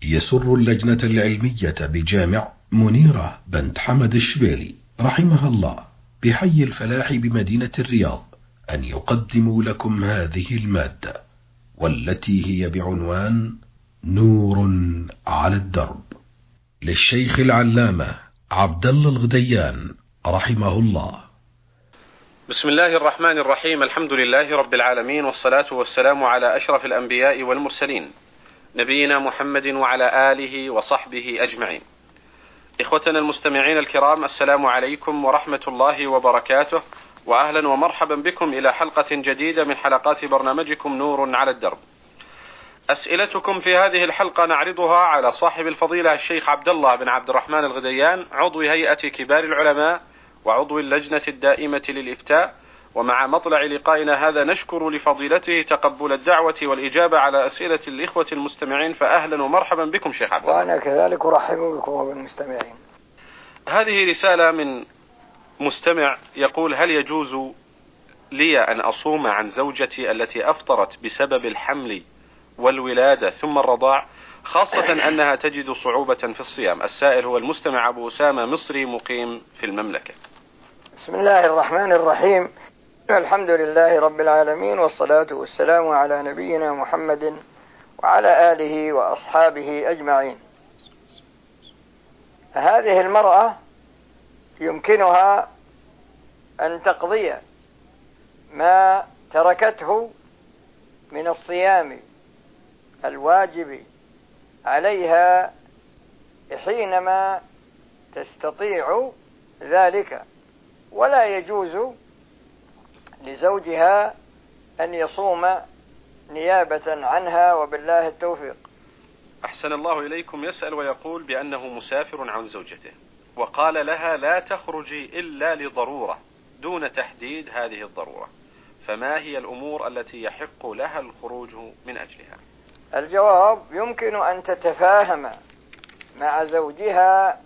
يسر اللجنة العلمية بجامع منيرة بنت حمد الشبيلي رحمها الله بحي الفلاح بمدينة الرياض أن يقدموا لكم هذه المادة، والتي هي بعنوان نور على الدرب، للشيخ العلامة عبد الله الغديان رحمه الله. بسم الله الرحمن الرحيم. الحمد لله رب العالمين، والصلاة والسلام على أشرف الأنبياء والمرسلين، نبينا محمد وعلى آله وصحبه أجمعين. إخوتنا المستمعين الكرام، السلام عليكم ورحمة الله وبركاته، وأهلا ومرحبا بكم إلى حلقة جديدة من حلقات برنامجكم نور على الدرب. أسئلتكم في هذه الحلقة نعرضها على صاحب الفضيلة الشيخ عبد الله بن عبد الرحمن الغديان، عضو هيئة كبار العلماء وعضو اللجنة الدائمة للإفتاء. ومع مطلع لقائنا هذا نشكر لفضيلته تقبل الدعوة والإجابة على أسئلة الإخوة المستمعين، فأهلا ومرحبا بكم شيخ عبد الله. وأنا كذلك أرحب بكم وبالمستمعين. هذه رسالة من مستمع يقول: هل يجوز لي أن أصوم عن زوجتي التي أفطرت بسبب الحمل والولادة ثم الرضاع، خاصة أنها تجد صعوبة في الصيام؟ السائل هو المستمع أبو أسامة، مصري مقيم في المملكة. بسم الله الرحمن الرحيم. الحمد لله رب العالمين، والصلاة والسلام على نبينا محمد وعلى آله وأصحابه أجمعين. هذه المرأة يمكنها أن تقضي ما تركته من الصيام الواجب عليها حينما تستطيع ذلك، ولا يجوز لزوجها أن يصوم نيابة عنها، وبالله التوفيق. أحسن الله إليكم. يسأل ويقول بأنه مسافر عن زوجته، وقال لها لا تخرجي إلا لضرورة دون تحديد هذه الضرورة، فما هي الأمور التي يحق لها الخروج من أجلها؟ الجواب: يمكن أن تتفاهم مع زوجها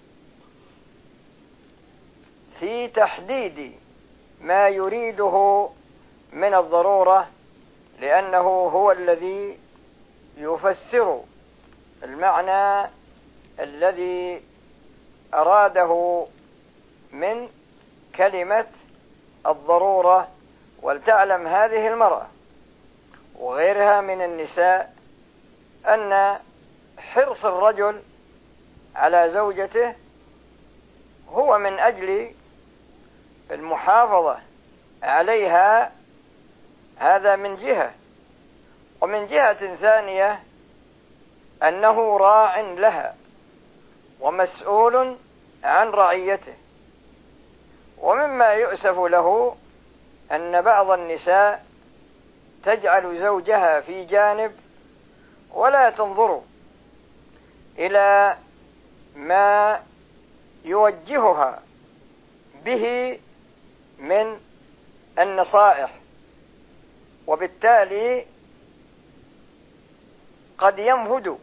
في تحديد ما يريده من الضرورة، لأنه هو الذي يفسر المعنى الذي أراده من كلمة الضرورة. ولتعلم هذه المرأة وغيرها من النساء أن حرص الرجل على زوجته هو من أجل المحافظة عليها، هذا من جهة، ومن جهة ثانية أنه راع لها ومسؤول عن رعيته. ومما يؤسف له أن بعض النساء تجعل زوجها في جانب ولا تنظر إلى ما يوجهها به من النصائح، وبالتالي قد ينفد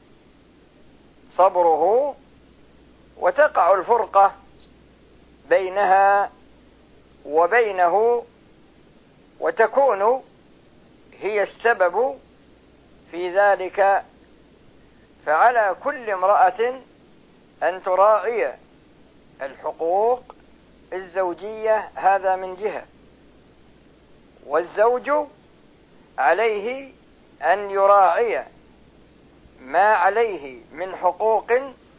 صبره وتقع الفرقة بينها وبينه، وتكون هي السبب في ذلك. فعلى كل امرأة أن تراعي الحقوق الزوجية، هذا من جهة، والزوج عليه أن يراعي ما عليه من حقوق،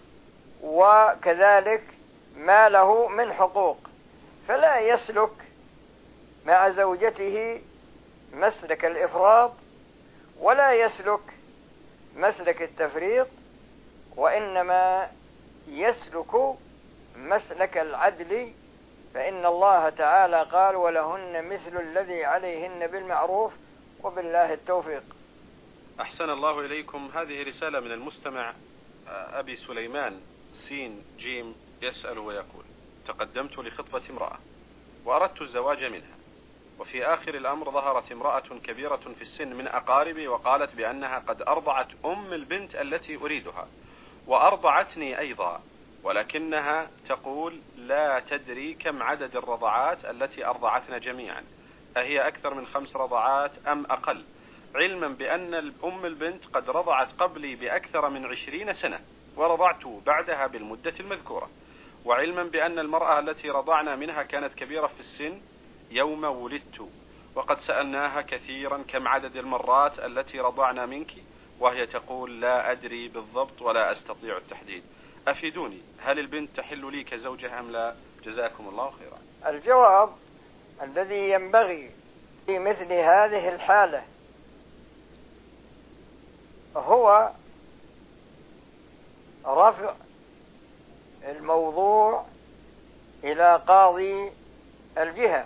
وكذلك ما له من حقوق، فلا يسلك مع زوجته مسلك الإفراط ولا يسلك مسلك التفريط، وإنما يسلك مسلك العدل، فإن الله تعالى قال: ولهن مثل الذي عليهن بالمعروف، وبالله التوفيق. أحسن الله إليكم. هذه رسالة من المستمع أبي سليمان سين جيم، يسأل ويقول: تقدمت لخطبة امرأة وأردت الزواج منها، وفي آخر الأمر ظهرت امرأة كبيرة في السن من أقاربي وقالت بأنها قد أرضعت أم البنت التي أريدها وأرضعتني أيضا، ولكنها تقول لا تدري كم عدد الرضعات التي أرضعتنا جميعا، أهي أكثر من 5 رضعات أم أقل؟ علما بأن أم البنت قد رضعت قبلي بأكثر من 20 سنة ورضعت بعدها بالمدة المذكورة، وعلما بأن المرأة التي رضعنا منها كانت كبيرة في السن يوم ولدت، وقد سألناها كثيرا كم عدد المرات التي رضعنا منك، وهي تقول لا أدري بالضبط ولا أستطيع التحديد. أفيدوني، هل البنت تحل لي كزوجها أم لا؟ جزاكم الله خيرا. الجواب الذي ينبغي في مثل هذه الحالة هو رفع الموضوع إلى قاضي الجهة،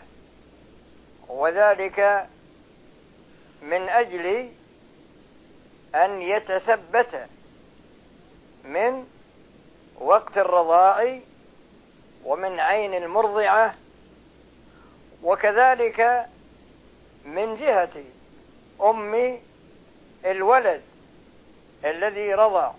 وذلك من أجل أن يتثبت من وقت الرضاع ومن عين المرضعة، وكذلك من جهة أم الولد الذي رضع،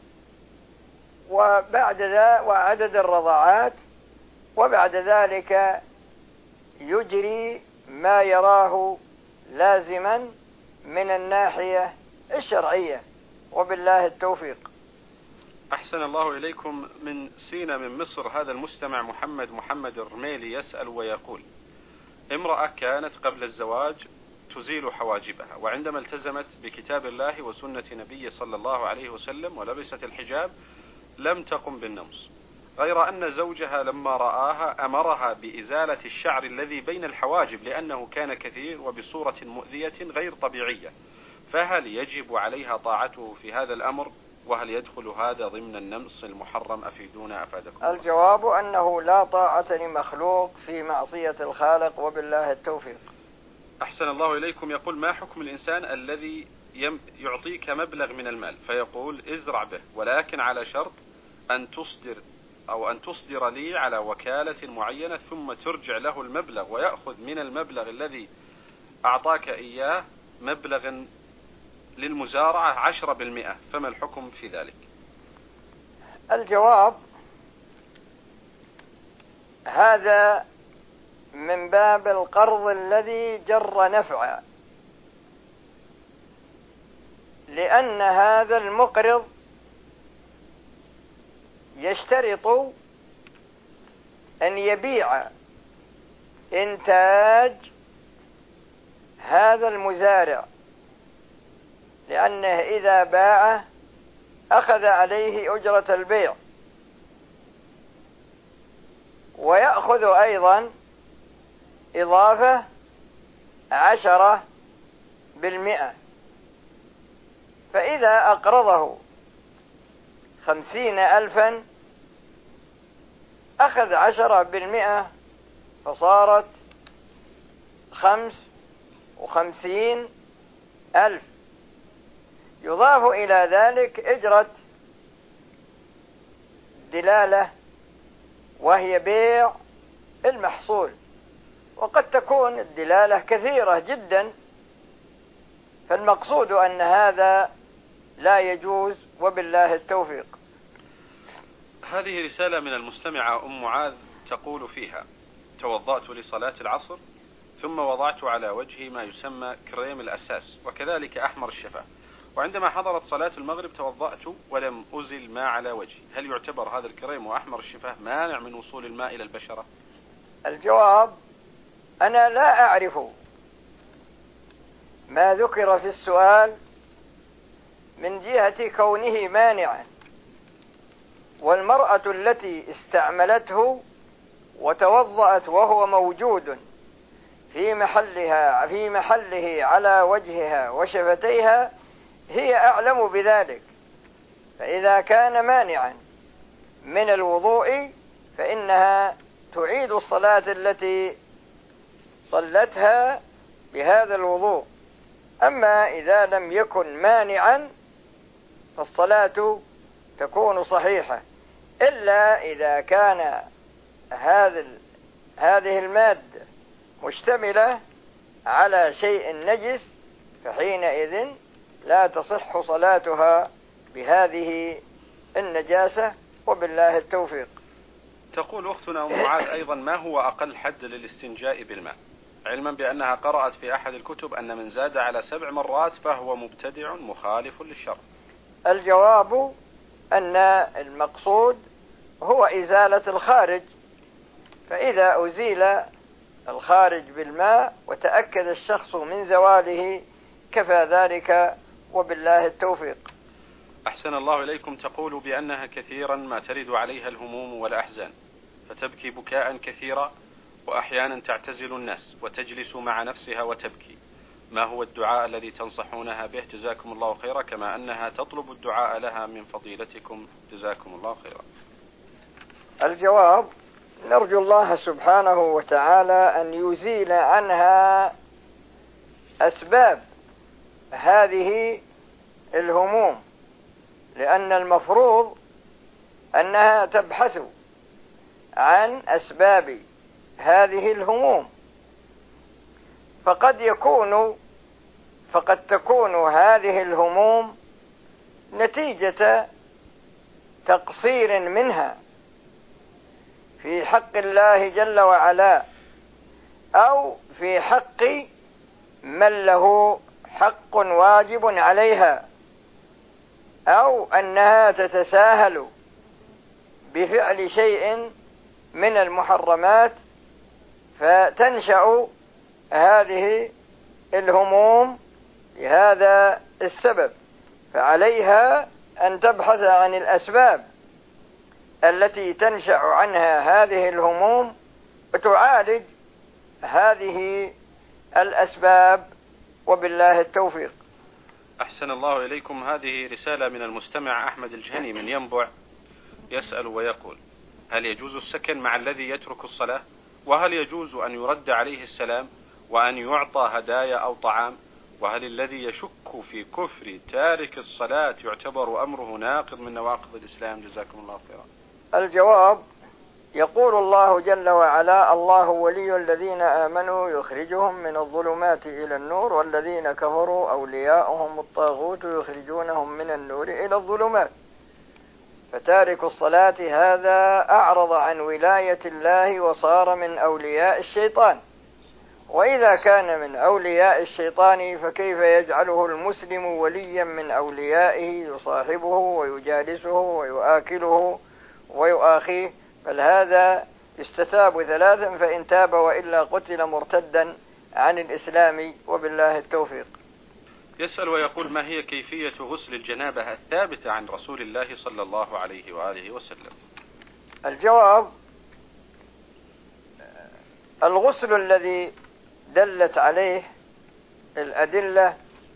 وعدد الرضاعات، وبعد ذلك يجري ما يراه لازما من الناحية الشرعية، وبالله التوفيق. أحسن الله إليكم. من سينا من مصر هذا المستمع محمد الرميلي يسأل ويقول: امرأة كانت قبل الزواج تزيل حواجبها، وعندما التزمت بكتاب الله وسنة نبي صلى الله عليه وسلم ولبست الحجاب لم تقم بالنمص، غير أن زوجها لما رآها أمرها بإزالة الشعر الذي بين الحواجب لأنه كان كثير وبصورة مؤذية غير طبيعية، فهل يجب عليها طاعته في هذا الأمر؟ وهل يدخل هذا ضمن النمص المحرم؟ أفيدونا أفادكم. الجواب أنه لا طاعة لمخلوق في معصية الخالق، وبالله التوفيق. أحسن الله إليكم. يقول: ما حكم الإنسان الذي يعطيك مبلغ من المال فيقول ازرع به، ولكن على شرط أن تصدر لي على وكالة معينة ثم ترجع له المبلغ، ويأخذ من المبلغ الذي أعطاك إياه مبلغ للمزارعة 10%، فما الحكم في ذلك؟ الجواب: هذا من باب القرض الذي جر نفعا، لأن هذا المقرض يشترط أن يبيع إنتاج هذا المزارع، لأنه إذا باعه أخذ عليه أجرة البيع، ويأخذ أيضا إضافة 10%، فإذا أقرضه 50,000 أخذ 10%، فصارت 55,000، يضاف إلى ذلك إجرة دلالة وهي بيع المحصول، وقد تكون الدلالة كثيرة جدا، فالمقصود أن هذا لا يجوز، وبالله التوفيق. هذه رسالة من المستمعة أم معاذ تقول فيها: توضأت لصلاة العصر ثم وضعت على وجهي ما يسمى كريم الأساس وكذلك أحمر الشفاه، وعندما حضرت صلاة المغرب توضأت ولم أزل ما على وجهي، هل يعتبر هذا الكريم وأحمر الشفاه مانع من وصول الماء إلى البشرة؟ الجواب: أنا لا أعرف ما ذكر في السؤال من جهة كونه مانعا، والمرأة التي استعملته وتوضأت وهو موجود في محله على وجهها وشفتيها هي أعلم بذلك، فإذا كان مانعا من الوضوء فإنها تعيد الصلاة التي صلتها بهذا الوضوء. أما إذا لم يكن مانعا فالصلاة تكون صحيحة، إلا إذا كان هذه المادة مشتملة على شيء نجس، فحينئذ لا تصح صلاتها بهذه النجاسة، وبالله التوفيق. تقول أختنا أم معاذ أيضا: ما هو أقل حد للاستنجاء بالماء علما بأنها قرأت في أحد الكتب أن من زاد على 7 مرات فهو مبتدع مخالف للشرع. الجواب أن المقصود هو إزالة الخارج، فإذا أزيل الخارج بالماء وتأكد الشخص من زواله كفى ذلك، وبالله التوفيق. أحسن الله إليكم. تقول بأنها كثيرا ما ترد عليها الهموم والأحزان، فتبكي بكاء كثيرا، وأحيانا تعتزل الناس وتجلس مع نفسها وتبكي. ما هو الدعاء الذي تنصحونها به؟ جزاكم الله خيرا، كما أنها تطلب الدعاء لها من فضيلتكم، جزاكم الله خيرا. الجواب: نرجو الله سبحانه وتعالى أن يزيل عنها أسباب هذه الهموم، لأن المفروض أنها تبحث عن أسباب هذه الهموم، فقد تكون هذه الهموم نتيجة تقصير منها في حق الله جل وعلا، أو في حق من له حق واجب عليها، أو أنها تتساهل بفعل شيء من المحرمات، فتنشأ هذه الهموم لهذا السبب. فعليها أن تبحث عن الأسباب التي تنشأ عنها هذه الهموم وتعالج هذه الأسباب، وبالله التوفيق. أحسن الله إليكم. هذه رسالة من المستمع أحمد الجهني من ينبع، يسأل ويقول: هل يجوز السكن مع الذي يترك الصلاة؟ وهل يجوز أن يرد عليه السلام وأن يعطى هدايا أو طعام؟ وهل الذي يشك في كفر تارك الصلاة يعتبر أمره ناقض من نواقض الإسلام؟ جزاكم الله خيرا. الجواب: يقول الله جل وعلا: الله ولي الذين آمنوا يخرجهم من الظلمات إلى النور، والذين كفروا أولياؤهم الطاغوت يخرجونهم من النور إلى الظلمات. فتارك الصلاة هذا أعرض عن ولاية الله وصار من أولياء الشيطان، وإذا كان من أولياء الشيطان فكيف يجعله المسلم وليا من أوليائه يصاحبه ويجالسه ويؤكله ويؤاخيه؟ بل هذا يستتاب 3، فإن تاب وإلا قتل مرتدا عن الإسلام، وبالله التوفيق. يسأل ويقول: ما هي كيفية غسل الجنابة الثابتة عن رسول الله صلى الله عليه وآله وسلم؟ الجواب: الغسل الذي دلت عليه الأدلة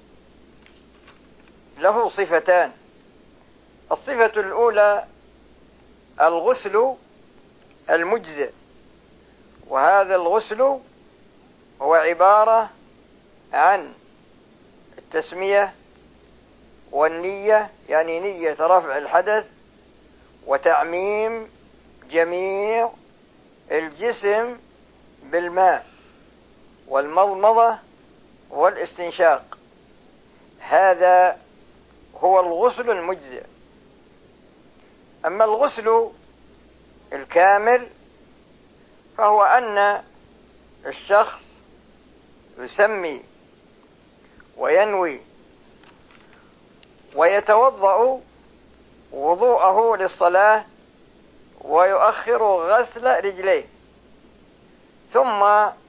له صفتان. الصفة الأولى الغسل المجزئ، وهذا الغسل هو عبارة عن التسمية والنية، يعني نية رفع الحدث وتعميم جميع الجسم بالماء والمضمضة والاستنشاق. هذا هو الغسل المجزئ. أما الغسل الكامل فهو أن الشخص يسمي وينوي ويتوضأ وضوءه للصلاة ويؤخر غسل رجليه، ثم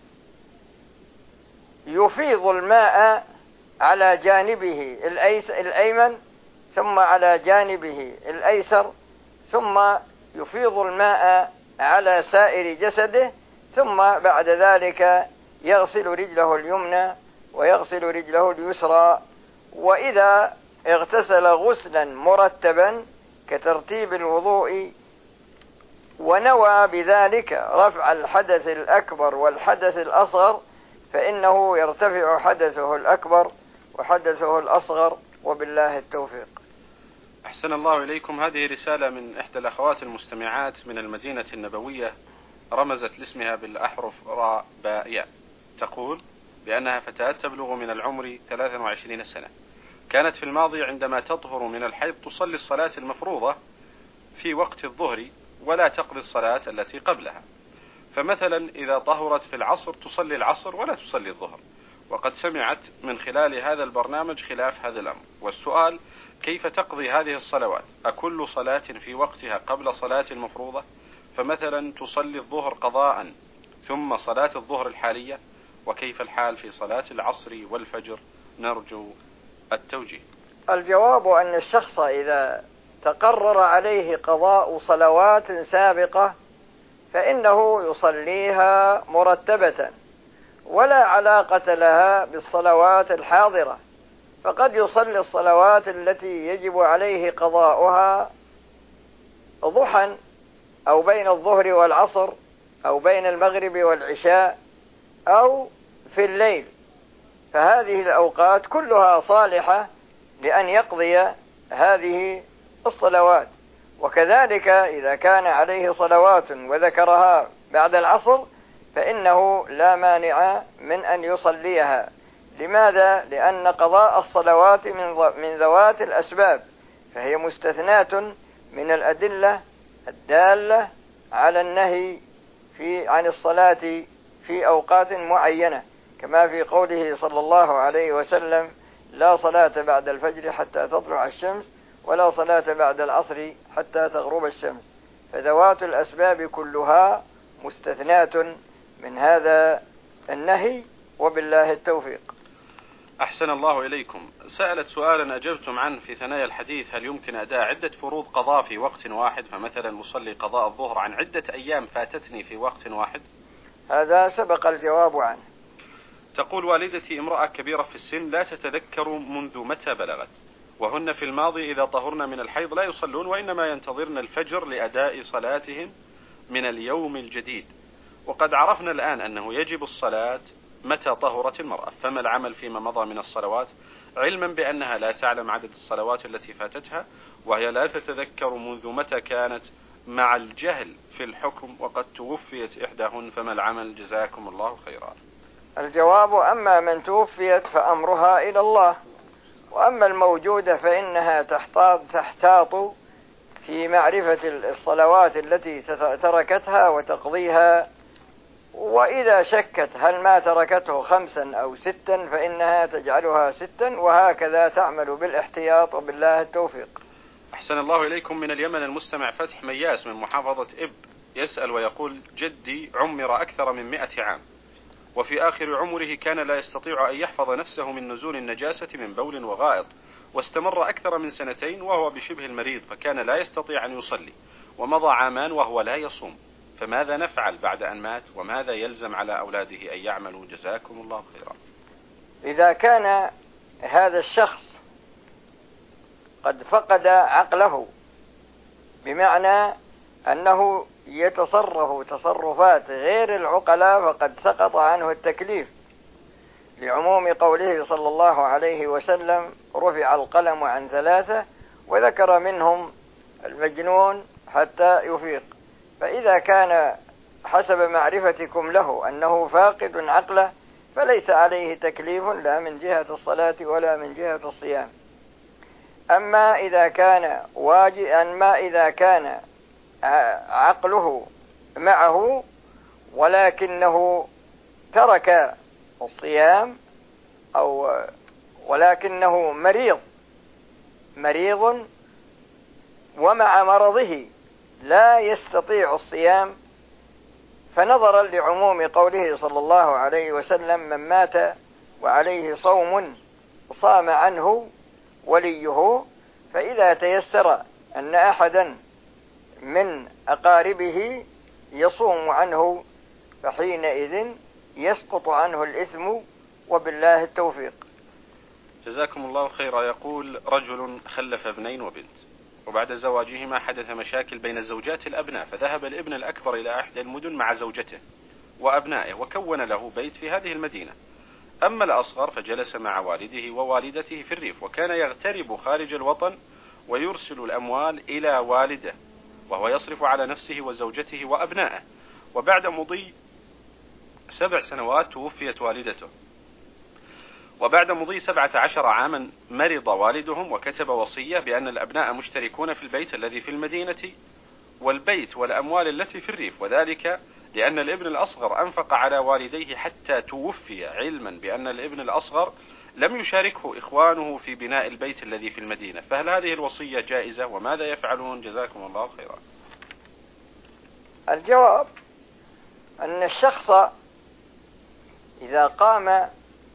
يفيض الماء على جانبه الأيمن، ثم على جانبه الأيسر، ثم يفيض الماء على سائر جسده، ثم بعد ذلك يغسل رجله اليمنى ويغسل رجله اليسرى. وإذا اغتسل غسلا مرتبا كترتيب الوضوء ونوى بذلك رفع الحدث الأكبر والحدث الأصغر، فإنه يرتفع حدثه الأكبر وحدثه الأصغر، وبالله التوفيق. أحسن الله إليكم. هذه رسالة من إحدى الأخوات المستمعات من المدينة النبوية، رمزت لاسمها بالأحرف راء باء ياء. تقول بأنها فتاة تبلغ من العمر 23 سنة، كانت في الماضي عندما تطهر من الحيض تصلي الصلاة المفروضة في وقت الظهر ولا تقضي الصلاة التي قبلها، فمثلا إذا طهرت في العصر تصلي العصر ولا تصلي الظهر، وقد سمعت من خلال هذا البرنامج خلاف هذا الأمر. والسؤال: كيف تقضي هذه الصلوات؟ أكل صلاة في وقتها قبل صلاة المفروضة؟ فمثلا تصلي الظهر قضاء ثم صلاة الظهر الحالية؟ وكيف الحال في صلاة العصر والفجر؟ نرجو التوجيه. الجواب أن الشخص إذا تقرر عليه قضاء صلوات سابقة فإنه يصليها مرتبة ولا علاقة لها بالصلوات الحاضرة، فقد يصلي الصلوات التي يجب عليه قضاؤها ضحى أو بين الظهر والعصر أو بين المغرب والعشاء أو في الليل، فهذه الأوقات كلها صالحة لأن يقضي هذه الصلوات. وكذلك إذا كان عليه صلوات وذكرها بعد العصر فإنه لا مانع من أن يصليها. لماذا؟ لأن قضاء الصلوات من ذوات الأسباب، فهي مستثناة من الأدلة الدالة على النهي عن الصلاة في أوقات معينة، كما في قوله صلى الله عليه وسلم: لا صلاة بعد الفجر حتى تطلع الشمس ولا صلاة بعد العصر حتى تغرب الشمس. فذوات الأسباب كلها مستثناة من هذا النهي، وبالله التوفيق. أحسن الله إليكم. سألت سؤالا أجبتم عنه في ثنايا الحديث: هل يمكن أداء عدة فروض قضاء في وقت واحد؟ فمثلا أصلي قضاء الظهر عن عدة أيام فاتتني في وقت واحد. هذا سبق الجواب عنه. تقول والدتي امرأة كبيرة في السن لا تتذكر منذ متى بلغت، وهن في الماضي إذا طهرن من الحيض لا يصلون وإنما ينتظرن الفجر لأداء صلاتهم من اليوم الجديد، وقد عرفنا الآن أنه يجب الصلاة متى طهرت المرأة، فما العمل فيما مضى من الصلوات، علما بأنها لا تعلم عدد الصلوات التي فاتتها وهي لا تتذكر منذ متى كانت، مع الجهل في الحكم وقد توفيت إحداهن، فما العمل؟ جزاكم الله خيرا. الجواب: أما من توفيت فأمرها إلى الله، وأما الموجودة فإنها تحتاط في معرفة الصلوات التي تركتها وتقضيها، وإذا شكت هل ما تركته 5 أو 6 فإنها تجعلها 6، وهكذا تعمل بالاحتياط، وبالله التوفيق. أحسن الله إليكم. من اليمن المستمع فتح مياس من محافظة إب يسأل ويقول: جدي عمر أكثر من 100 عام، وفي آخر عمره كان لا يستطيع أن يحفظ نفسه من نزول النجاسة من بول وغائط، واستمر أكثر من 2 وهو بشبه المريض، فكان لا يستطيع أن يصلي، ومضى 2 عام وهو لا يصوم، فماذا نفعل بعد أن مات؟ وماذا يلزم على أولاده أن يعملوا؟ جزاكم الله خيرا. إذا كان هذا الشخص قد فقد عقله، بمعنى أنه يتصرف تصرفات غير العقلاء، فقد سقط عنه التكليف، لعموم قوله صلى الله عليه وسلم: رفع القلم عن 3، وذكر منهم المجنون حتى يفيق. فإذا كان حسب معرفتكم له أنه فاقد عقله فليس عليه تكليف لا من جهة الصلاة ولا من جهة الصيام. أما إذا كان عقله معه ولكنه ترك الصيام ولكنه مريض ومع مرضه لا يستطيع الصيام، فنظرا لعموم قوله صلى الله عليه وسلم: من مات وعليه صوم صام عنه وليه، فإذا تيسر أن أحدا من أقاربه يصوم عنه فحينئذ يسقط عنه الإثم، وبالله التوفيق. جزاكم الله خيرا. يقول: رجل خلف 2 وبنت، وبعد زواجهما حدث مشاكل بين زوجات الأبناء، فذهب الابن الأكبر إلى أحد المدن مع زوجته وأبنائه وكون له بيت في هذه المدينة، أما الأصغر فجلس مع والده ووالدته في الريف، وكان يغترب خارج الوطن ويرسل الأموال إلى والده وهو يصرف على نفسه وزوجته وأبنائه. وبعد مضي 7 سنوات توفيت والدته، وبعد مضي 17 عاما مرض والدهم وكتب وصية بأن الأبناء مشتركون في البيت الذي في المدينة والبيت والأموال التي في الريف، وذلك لأن الابن الأصغر أنفق على والديه حتى توفي، علما بأن الابن الأصغر لم يشاركه إخوانه في بناء البيت الذي في المدينة، فهل هذه الوصية جائزة وماذا يفعلون؟ جزاكم الله خيرا. الجواب أن الشخص إذا قام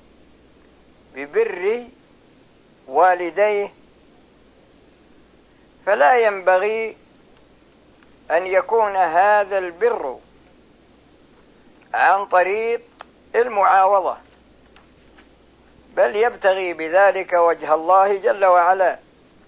ببر والديه فلا ينبغي أن يكون هذا البر عن طريق المعاوضة، بل يبتغي بذلك وجه الله جل وعلا.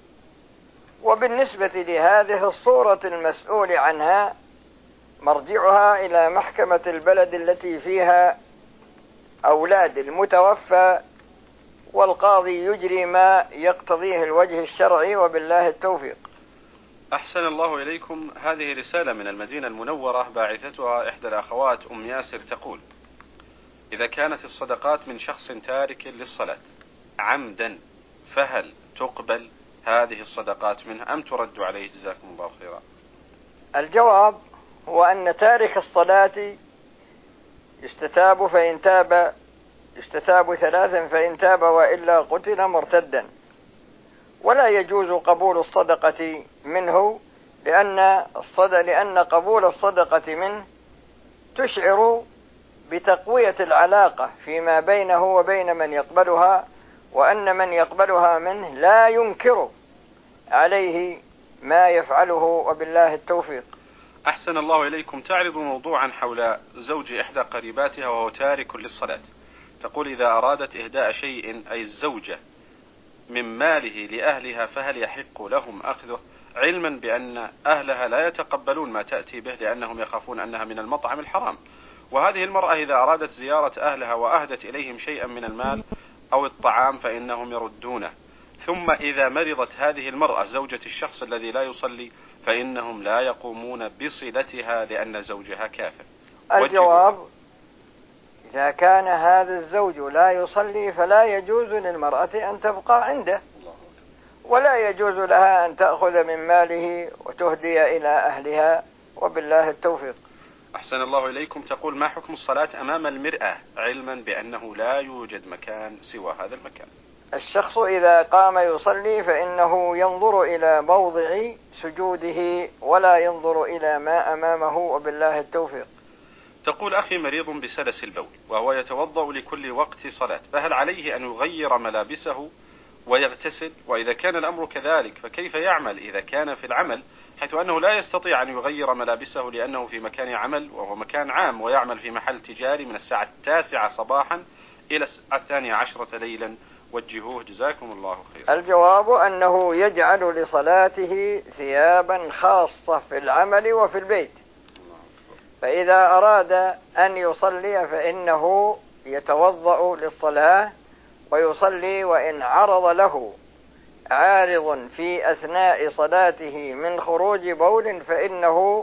وبالنسبة لهذه الصورة المسؤول عنها مرجعها إلى محكمة البلد التي فيها أولاد المتوفى، والقاضي يجري ما يقتضيه الوجه الشرعي، وبالله التوفيق. أحسن الله إليكم. هذه رسالة من المدينة المنورة، باعثتها إحدى الأخوات أم ياسر، تقول: إذا كانت الصدقات من شخص تارك للصلاة عمدا فهل تقبل هذه الصدقات منه أم ترد عليه؟ جزاكم الله خيرا. الجواب هو أن تارك الصلاة يستتاب فإن تاب، يستتاب 3 فإن تاب وإلا قتل مرتدا، ولا يجوز قبول الصدقة منه، لأن قبول الصدقة منه تشعر بتقوية العلاقة فيما بينه وبين من يقبلها، وأن من يقبلها منه لا ينكر عليه ما يفعله، وبالله التوفيق. أحسن الله إليكم. تعرض موضوعا حول زوج إحدى قريباتها وهو تارك للصلاة. تقول: إذا أرادت إهداء شيء أي الزوجة من ماله لأهلها فهل يحق لهم أخذه، علما بأن أهلها لا يتقبلون ما تأتي به لأنهم يخافون أنها من المطعم الحرام، وهذه المرأة إذا أرادت زيارة أهلها وأهدت إليهم شيئا من المال أو الطعام فإنهم يردونه، ثم إذا مرضت هذه المرأة زوجة الشخص الذي لا يصلي فإنهم لا يقومون بصلتها لأن زوجها كافر. الجواب: إذا كان هذا الزوج لا يصلي فلا يجوز للمرأة أن تبقى عنده، ولا يجوز لها أن تأخذ من ماله وتهدي إلى أهلها، وبالله التوفيق. أحسن الله إليكم. تقول: ما حكم الصلاة أمام المرآة علما بأنه لا يوجد مكان سوى هذا المكان؟ الشخص إذا قام يصلي فإنه ينظر إلى موضع سجوده ولا ينظر إلى ما أمامه، وبالله التوفيق. تقول: أخي مريض بسلس البول وهو يتوضأ لكل وقت صلاة، فهل عليه أن يغير ملابسه ويغتسل؟ وإذا كان الأمر كذلك فكيف يعمل إذا كان في العمل حيث أنه لا يستطيع أن يغير ملابسه لأنه في مكان عمل وهو مكان عام ويعمل في محل تجاري من الساعة 9 صباحا إلى الساعة 12 ليلا؟ وجهوه جزاكم الله خير. الجواب أنه يجعل لصلاته ثيابا خاصة في العمل وفي البيت، فإذا أراد أن يصلي فإنه يتوضأ للصلاة ويصلي، وإن عرض له عارض في أثناء صلاته من خروج بول فإنه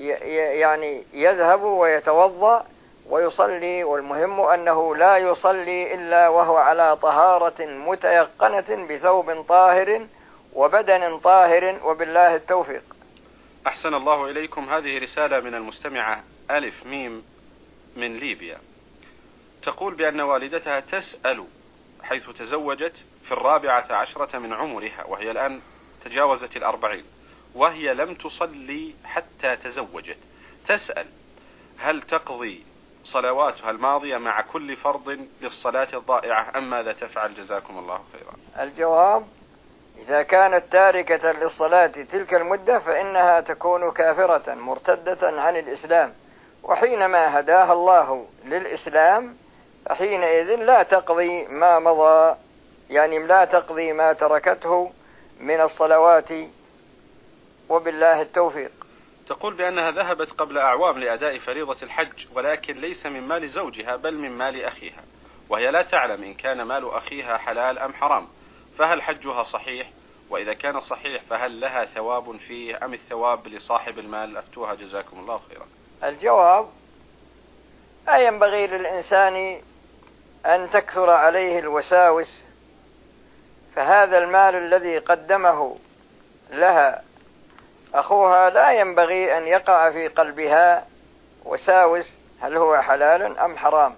يذهب ويتوضأ ويصلي، والمهم أنه لا يصلي إلا وهو على طهارة متيقنة بثوب طاهر وبدن طاهر، وبالله التوفيق. أحسن الله إليكم. هذه رسالة من المستمعة ألف ميم من ليبيا، تقول بأن والدتها تسأل حيث تزوجت في 14 من عمرها وهي الآن تجاوزت 40 وهي لم تصلي حتى تزوجت، تسأل هل تقضي صلواتها الماضية مع كل فرض للصلاة الضائعة أم ماذا تفعل؟ جزاكم الله خيرا. الجواب: إذا كانت تاركة للصلاة تلك المدة فإنها تكون كافرة مرتدة عن الإسلام، وحينما هداها الله للإسلام فحينئذ لا تقضي ما مضى، لا تقضي ما تركته من الصلوات، وبالله التوفيق. تقول بأنها ذهبت قبل أعوام لأداء فريضة الحج ولكن ليس من مال زوجها بل من مال أخيها، وهي لا تعلم إن كان مال أخيها حلال أم حرام، فهل حجها صحيح؟ وإذا كان صحيح فهل لها ثواب فيه أم الثواب لصاحب المال؟ أفتوها جزاكم الله خيرا. الجواب: لا ينبغي للإنسان أن تكثر عليه الوساوس، فهذا المال الذي قدمه لها أخوها لا ينبغي أن يقع في قلبها وساوس هل هو حلال أم حرام.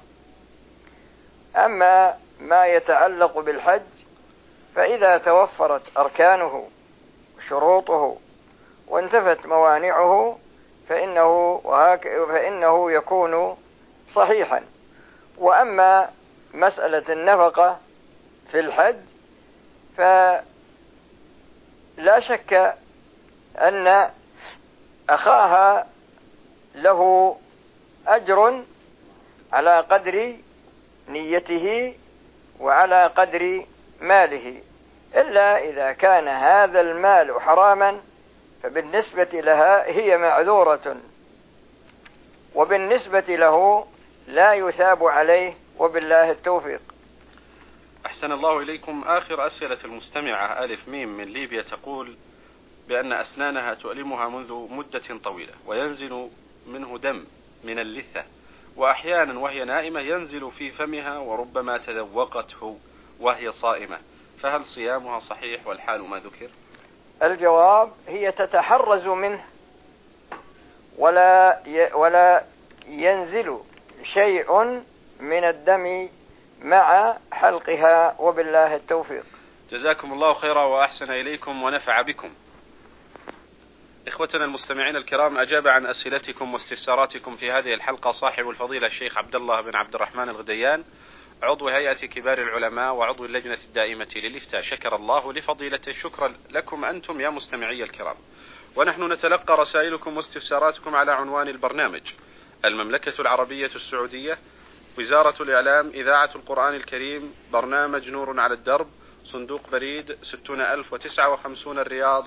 أما ما يتعلق بالحج فإذا توفرت أركانه وشروطه وانتفت موانعه فإنه يكون صحيحا. وأما مسألة النفقة في الحج فلا شك أن أخاها له أجر على قدر نيته وعلى قدر ماله، إلا إذا كان هذا المال حراما فبالنسبة لها هي معذورة، وبالنسبة له لا يثاب عليه، وبالله التوفيق. أحسن الله إليكم. آخر أسئلة المستمعة ألف ميم من ليبيا تقول بأن أسنانها تؤلمها منذ مدة طويلة وينزل منه دم من اللثة، وأحيانا وهي نائمة ينزل في فمها وربما تذوقته وهي صائمة، فهل صيامها صحيح والحال ما ذكر؟ الجواب هي تتحرز منه ولا ينزل شيء من الدم مع حلقها، وبالله التوفيق. جزاكم الله خيرا وأحسن إليكم ونفع بكم. إخوتنا المستمعين الكرام، أجاب عن أسئلتكم واستفساراتكم في هذه الحلقة صاحب الفضيلة الشيخ عبد الله بن عبد الرحمن الغديان، عضو هيئة كبار العلماء وعضو اللجنة الدائمة للإفتاء. شكر الله لفضيلته. شكرا لكم أنتم يا مستمعي الكرام. ونحن نتلقى رسائلكم واستفساراتكم على عنوان البرنامج: المملكة العربية السعودية، وزارة الإعلام، إذاعة القرآن الكريم، برنامج نور على الدرب، صندوق بريد 60059 الرياض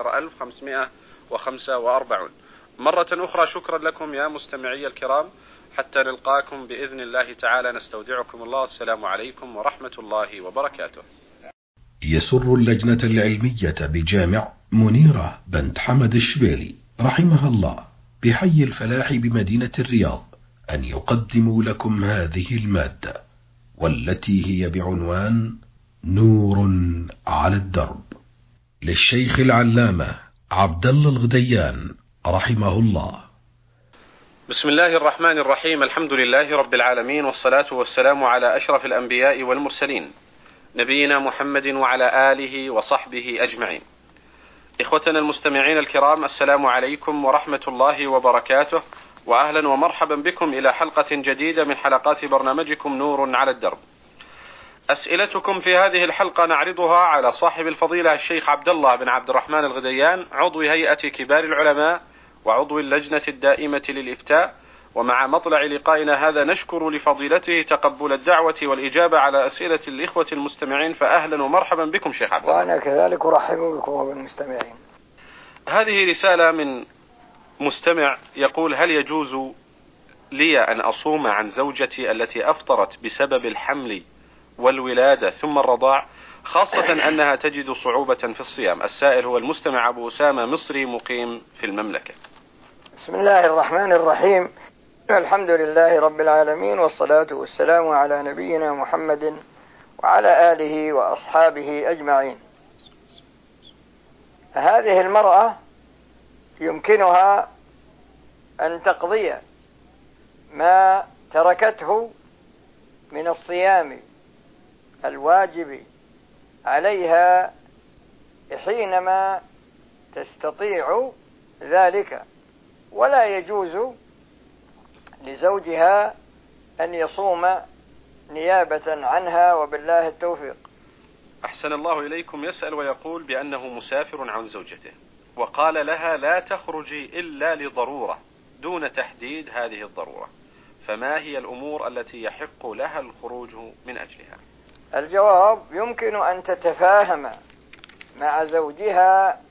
11545. مرة أخرى شكرا لكم يا مستمعي الكرام، حتى نلقاكم بإذن الله تعالى نستودعكم الله. السلام عليكم ورحمة الله وبركاته. يسر اللجنة العلمية بجامع منيرة بنت حمد الشبيلي رحمها الله بحي الفلاح بمدينة الرياض أن يقدموا لكم هذه المادة، والتي هي بعنوان نور على الدرب، للشيخ العلامة عبد الله الغديان رحمه الله. بسم الله الرحمن الرحيم. الحمد لله رب العالمين، والصلاة والسلام على أشرف الأنبياء والمرسلين، نبينا محمد وعلى آله وصحبه أجمعين. إخوتنا المستمعين الكرام، السلام عليكم ورحمة الله وبركاته، وأهلا ومرحبا بكم إلى حلقة جديدة من حلقات برنامجكم نور على الدرب. أسئلتكم في هذه الحلقة نعرضها على صاحب الفضيلة الشيخ عبد الله بن عبد الرحمن الغديان، عضو هيئة كبار العلماء وعضو اللجنة الدائمة للإفتاء. ومع مطلع لقائنا هذا نشكر لفضيلته تقبل الدعوة والإجابة على أسئلة الإخوة المستمعين، فأهلا ومرحبا بكم شيخ عبد الله. وأنا كذلك أرحب بكم وبالمستمعين. هذه رسالة من مستمع يقول: هل يجوز لي أن أصوم عن زوجتي التي أفطرت بسبب الحمل والولادة ثم الرضاع، خاصة أنها تجد صعوبة في الصيام؟ السائل هو المستمع أبو أسامة، مصري مقيم في المملكة. بسم الله الرحمن الرحيم. الحمد لله رب العالمين، والصلاة والسلام على نبينا محمد وعلى آله وأصحابه أجمعين. هذه المرأة يمكنها أن تقضي ما تركته من الصيام الواجب عليها حينما تستطيع ذلك، ولا يجوز لزوجها أن يصوم نيابة عنها، وبالله التوفيق. أحسن الله إليكم. يسأل ويقول بأنه مسافر عن زوجته، وقال لها لا تخرجي إلا لضرورة دون تحديد هذه الضرورة، فما هي الأمور التي يحق لها الخروج من أجلها؟ الجواب: يمكن أن تتفاهم مع زوجها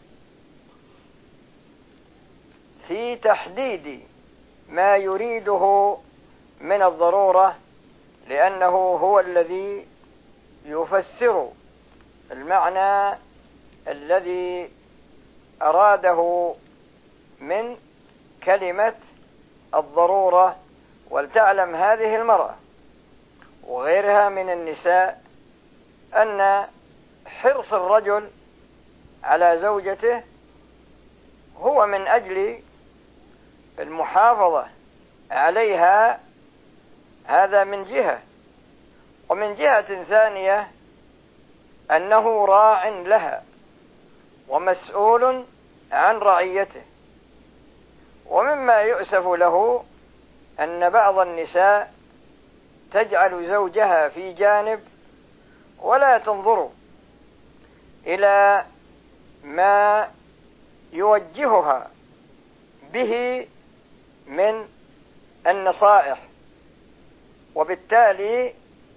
في تحديد ما يريده من الضرورة، لأنه هو الذي يفسر المعنى الذي أراده من كلمة الضرورة. ولتعلم هذه المرأة وغيرها من النساء أن حرص الرجل على زوجته هو من أجل المحافظة عليها، هذا من جهة. ومن جهة ثانية أنه راع لها ومسؤول عن رعيته. ومما يؤسف له أن بعض النساء تجعل زوجها في جانب ولا تنظر إلى ما يوجهها به من النصائح، وبالتالي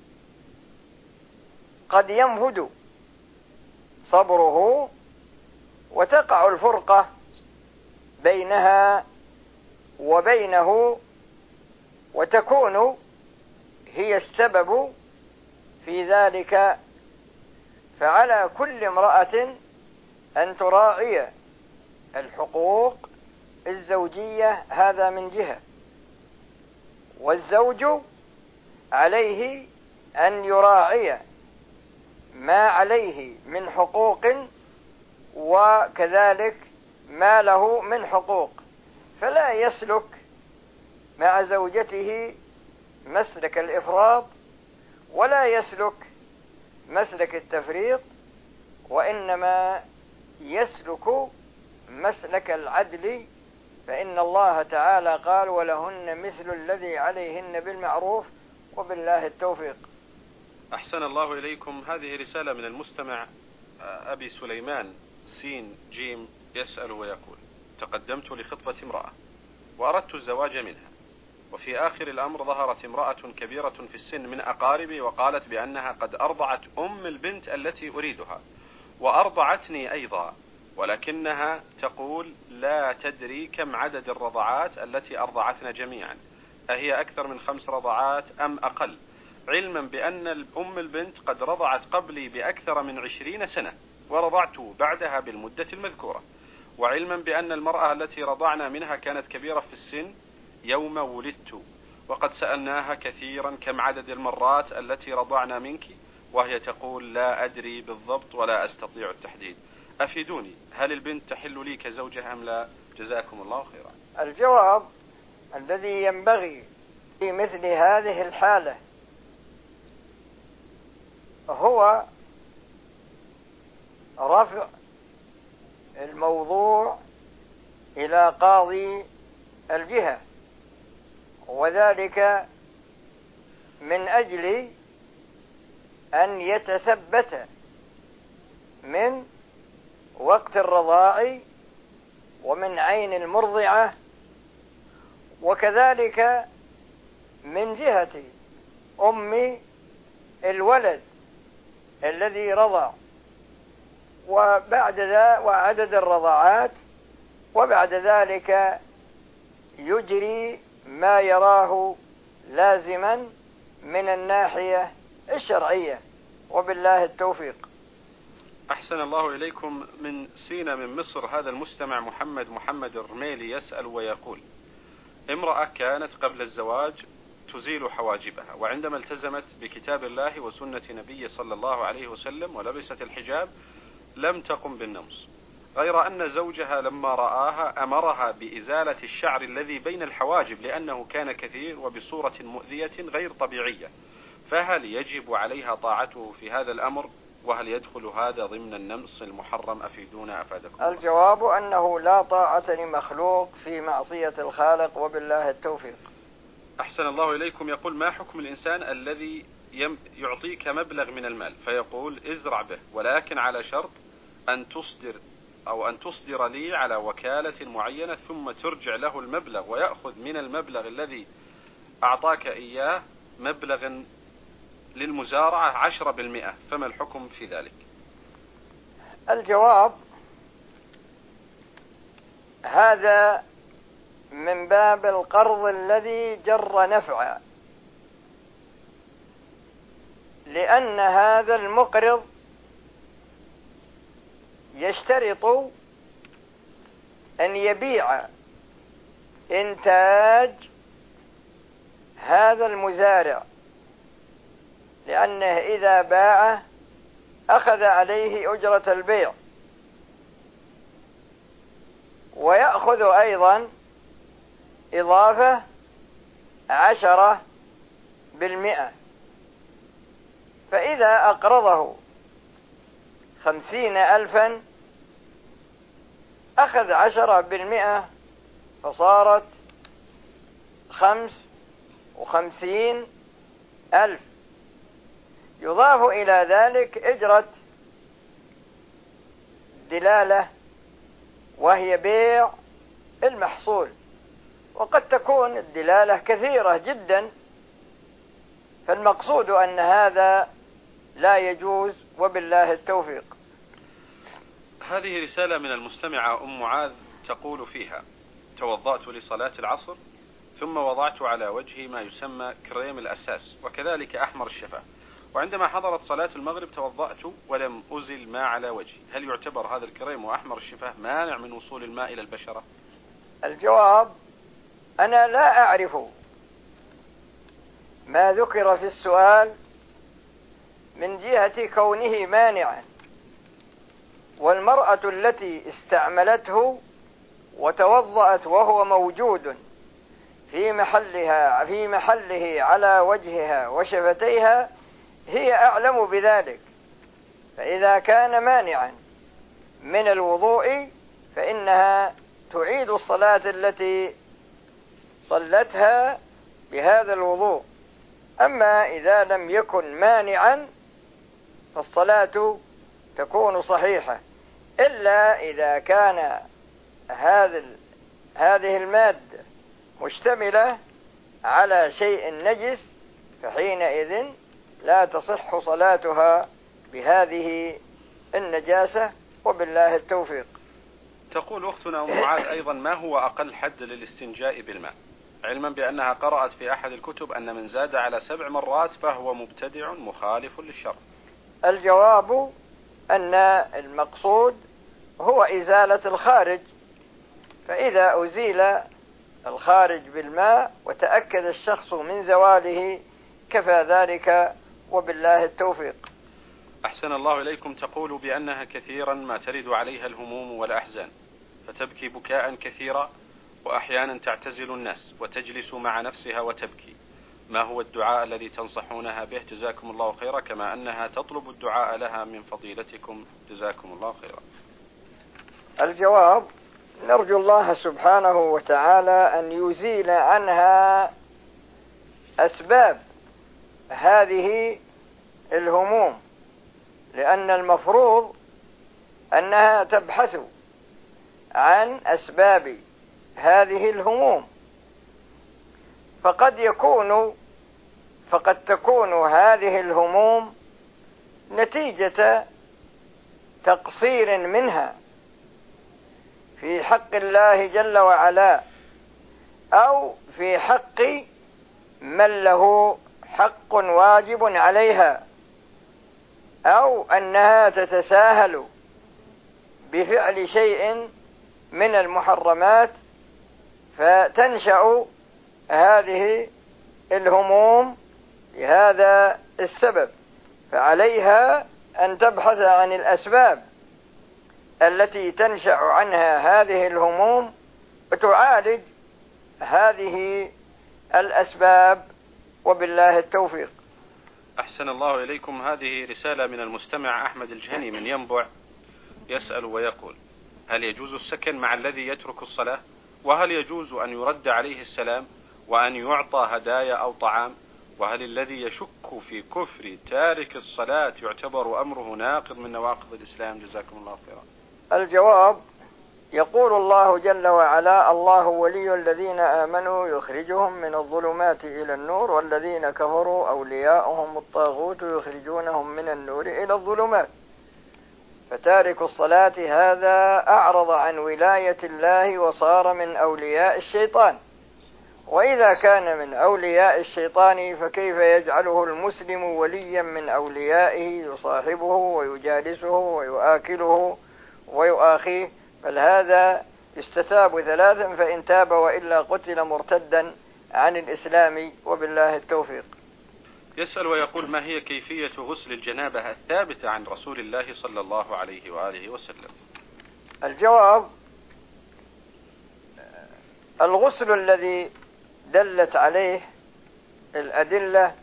قد ينفد صبره وتقع الفرقة بينها وبينه، وتكون هي السبب في ذلك. فعلى كل امرأة أن تراعي الحقوق الزوجية، هذا من جهة. والزوج عليه أن يراعي ما عليه من حقوق وكذلك ما له من حقوق، فلا يسلك مع زوجته مسلك الإفراط ولا يسلك مسلك التفريط، وإنما يسلك مسلك العدل. فإن الله تعالى قال: ولهن مثل الذي عليهن بالمعروف، وبالله التوفيق. أحسن الله إليكم. هذه رسالة من المستمع أبي سليمان سين جيم يسأل ويقول: تقدمت لخطبة امرأة وأردت الزواج منها، وفي آخر الأمر ظهرت امرأة كبيرة في السن من أقاربي وقالت بأنها قد أرضعت البنت التي أريدها وأرضعتني أيضا، ولكنها تقول لا تدري كم عدد الرضعات التي أرضعتنا جميعا، أهي أكثر من 5 رضعات أم أقل، علما بأن البنت قد رضعت قبلي بأكثر من 20 سنة ورضعت بعدها بالمدة المذكورة، وعلما بأن المرأة التي رضعنا منها كانت كبيرة في السن يوم ولدت، وقد سألناها كثيرا كم عدد المرات التي رضعنا منك، وهي تقول لا أدري بالضبط ولا أستطيع التحديد. أفيدوني، هل البنت تحل لي كزوجها أم لا؟ جزاكم الله خيرا. الجواب الذي ينبغي في مثل هذه الحالة هو رفع الموضوع إلى قاضي الجهة، وذلك من أجل أن يتثبت من وقت الرضاع ومن عين المرضعة، وكذلك من جهة أم الولد الذي رضع، وعدد الرضعات، وبعد ذلك يجري ما يراه لازما من الناحية الشرعية، وبالله التوفيق. أحسن الله إليكم. من سينا من مصر هذا المستمع محمد الرميلي يسأل ويقول: امرأة كانت قبل الزواج تزيل حواجبها، وعندما التزمت بكتاب الله وسنة نبيه صلى الله عليه وسلم ولبست الحجاب لم تقم بالنمص، غير أن زوجها لما رآها أمرها بإزالة الشعر الذي بين الحواجب لأنه كان كثير وبصورة مؤذية غير طبيعية، فهل يجب عليها طاعته في هذا الأمر؟ وهل يدخل هذا ضمن النمص المحرم؟ أفيدونا أفادكم. الجواب أنه لا طاعة لمخلوق في معصية الخالق، وبالله التوفيق. أحسن الله إليكم. يقول: ما حكم الإنسان الذي يعطيك مبلغ من المال فيقول ازرع به، ولكن على شرط أن تصدر لي على وكالة معينة ثم ترجع له المبلغ ويأخذ من المبلغ الذي أعطاك إياه مبلغ للمزارعة 10%، فما الحكم في ذلك؟ الجواب: هذا من باب القرض الذي جر نفعا، لأن هذا المقرض يشترط أن يبيع إنتاج هذا المزارع، لأنه إذا باعه أخذ عليه أجرة البيع، ويأخذ أيضا إضافة 10%. فإذا أقرضه 50,000 أخذ 10%، فصارت 55,000. يضاف إلى ذلك إجرة دلالة، وهي بيع المحصول، وقد تكون الدلالة كثيرة جدا، فالمقصود أن هذا لا يجوز، وبالله التوفيق. هذه رسالة من المستمعة أم معاذ تقول فيها: توضأت لصلاة العصر ثم وضعت على وجهي ما يسمى كريم الأساس وكذلك أحمر الشفاه، وعندما حضرت صلاة المغرب توضأت ولم أزل ما على وجهي، هل يعتبر هذا الكريم وأحمر الشفاه مانع من وصول الماء إلى البشرة؟ الجواب: أنا لا أعرف ما ذكر في السؤال من جهة كونه مانعا، والمرأة التي استعملته وتوضأت وهو موجود في محله على وجهها وشفتيها هي أعلم بذلك، فإذا كان مانعا من الوضوء فإنها تعيد الصلاة التي صلتها بهذا الوضوء. أما إذا لم يكن مانعا فالصلاة تكون صحيحة، إلا إذا كان هذه المادة مشتملة على شيء نجس، فحينئذ لا تصح صلاتها بهذه النجاسة، وبالله التوفيق. تقول أختنا أم معاذ أيضا: ما هو أقل حد للاستنجاء بالماء، علما بأنها قرأت في أحد الكتب أن من زاد على 7 مرات فهو مبتدع مخالف للشرع؟ الجواب أن المقصود هو إزالة الخارج، فإذا أزيل الخارج بالماء وتأكد الشخص من زواله كفى ذلك، وبالله التوفيق. أحسن الله إليكم. تقول بأنها كثيرا ما ترد عليها الهموم والأحزان، فتبكي بكاء كثيرا، وأحيانا تعتزل الناس وتجلس مع نفسها وتبكي. ما هو الدعاء الذي تنصحونها به؟ جزاكم الله خيرا، كما أنها تطلب الدعاء لها من فضيلتكم، جزاكم الله خيرا. الجواب: نرجو الله سبحانه وتعالى أن يزيل عنها أسباب هذه الهموم، لأن المفروض أنها تبحث عن أسباب هذه الهموم، فقد تكون هذه الهموم نتيجة تقصير منها في حق الله جل وعلا، أو في حق من له حق واجب عليها، أو أنها تتساهل بفعل شيء من المحرمات، فتنشأ هذه الهموم بهذا السبب. فعليها أن تبحث عن الأسباب التي تنشأ عنها هذه الهموم وتعالج هذه الأسباب، وبالله التوفيق. أحسن الله إليكم. هذه رسالة من المستمع أحمد الجهني من ينبع، يسأل ويقول: هل يجوز السكن مع الذي يترك الصلاة؟ وهل يجوز أن يرد عليه السلام وأن يعطى هدايا أو طعام؟ وهل الذي يشك في كفر تارك الصلاة يعتبر أمره ناقض من نواقض الإسلام؟ جزاكم الله خيرا. الجواب: يقول الله جل وعلا: الله ولي الذين آمنوا يخرجهم من الظلمات إلى النور، والذين كفروا أولياؤهم الطاغوت يخرجونهم من النور إلى الظلمات. فتارك الصلاة هذا أعرض عن ولاية الله وصار من أولياء الشيطان، وإذا كان من أولياء الشيطان فكيف يجعله المسلم وليا من أوليائه يصاحبه ويجالسه ويؤكله ويؤاخيه؟ بل هذا يستتاب 3، فإن تاب وإلا قتل مرتدا عن الإسلام، وبالله التوفيق. يسأل ويقول: ما هي كيفية غسل الجنابة الثابتة عن رسول الله صلى الله عليه وآله وسلم؟ الجواب: الغسل الذي دلت عليه الأدلة